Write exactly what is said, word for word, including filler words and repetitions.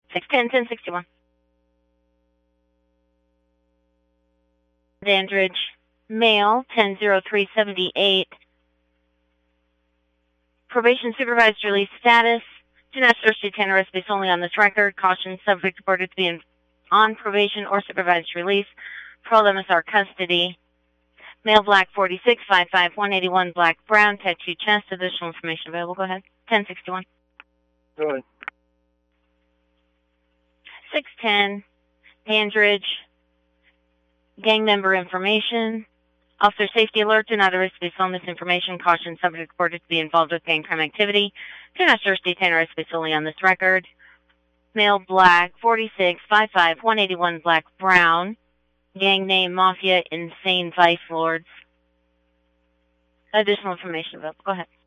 six ten, ten sixty-one. Dandridge, male, ten oh three seventy-eight. Probation supervised release status. Do not search, detain, arrest based only on this record. Caution, subject reported to be in, on probation or supervised release. Parole M S R custody. Male, black, forty-six, five five, one eighty-one, black, brown, tattoo chest. Additional information available. Go ahead. ten sixty-one. Go ahead. six ten, Dandridge, gang member information. Officer safety alert, do not arrest based on this information. Caution, subject reported to be involved with gang crime activity. Do not search, detain, arrest based only on this record. Male, black, forty-six, five five, one eighty-one, black, brown. Gang name, Mafia, Insane Vice Lords. Additional information available. Go ahead.